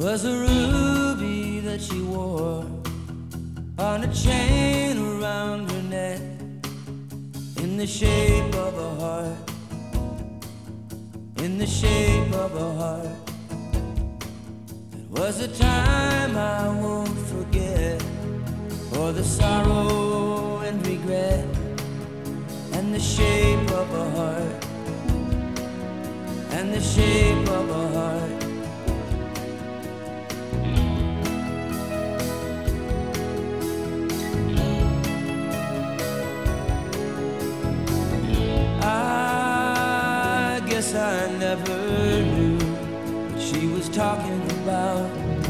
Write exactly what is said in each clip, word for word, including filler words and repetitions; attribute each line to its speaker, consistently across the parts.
Speaker 1: Was a ruby that she wore on a chain around her neck, in the shape of a heart, in the shape of a heart. It was a time I won't forget, for the sorrow and regret, and the shape of a heart, and the shape of a heart. I never knew what she was talking about.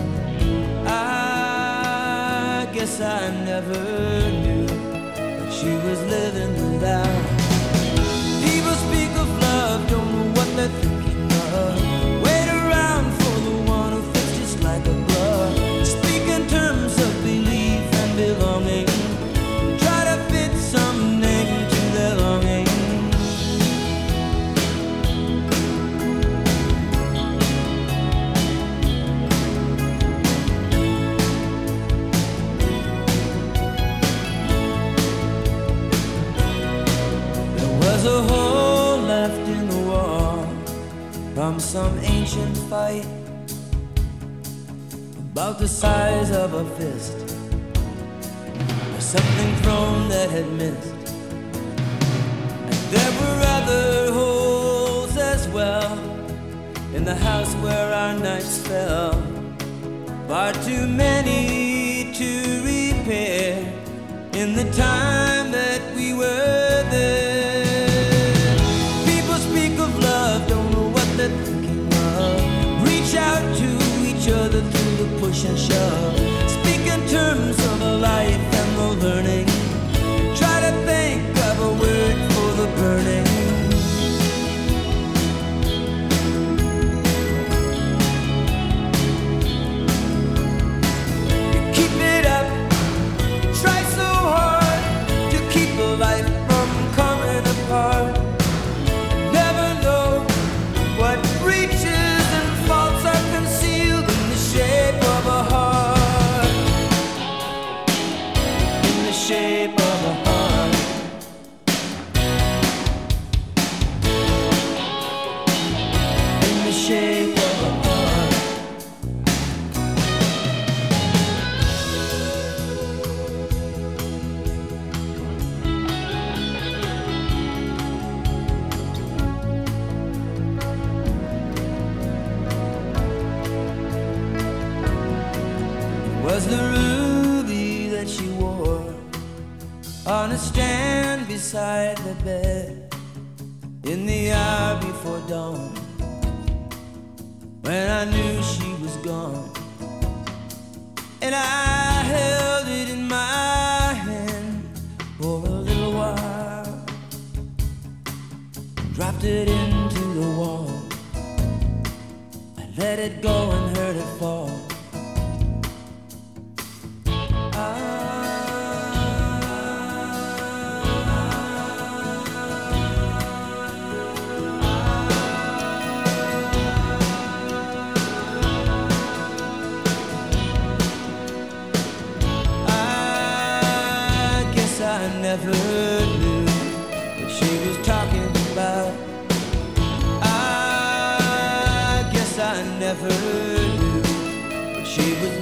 Speaker 1: I guess I never knew what she was living without. People speak of love, don't know what they're thinking of. Wait around for the one who fits just like a glove. Speak in terms of belief and belonging, try to fit some name to their longing. There's a hole left in the wall from some ancient fight, about the size of a fist, or something thrown that had missed. And there were other holes as well in the house where our nights fell, far too many to repair in the time that we were there. Don't know what they're thinking of. Reach out to each other through the push and shove. Speak in terms of a life and the learning. Try to think of a word for the burning. You keep it up, try so hard to keep a life from coming apart. What reaches and faults are concealed in the shape of a heart, in the shape of a heart, in the shape of a heart. Was the ruby that she wore on a stand beside the bed in the hour before dawn, when I knew she was gone, and I held it in my hand for a little while, dropped it into the wall. I let it go and heard it fall. I never knew what she was talking about. I guess I never knew what she was